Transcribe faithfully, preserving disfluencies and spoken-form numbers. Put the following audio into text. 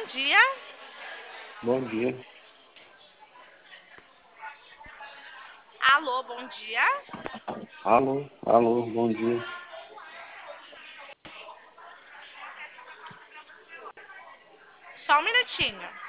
dia. Bom dia. Alô, bom dia. Alô, alô, bom dia. Só um minutinho.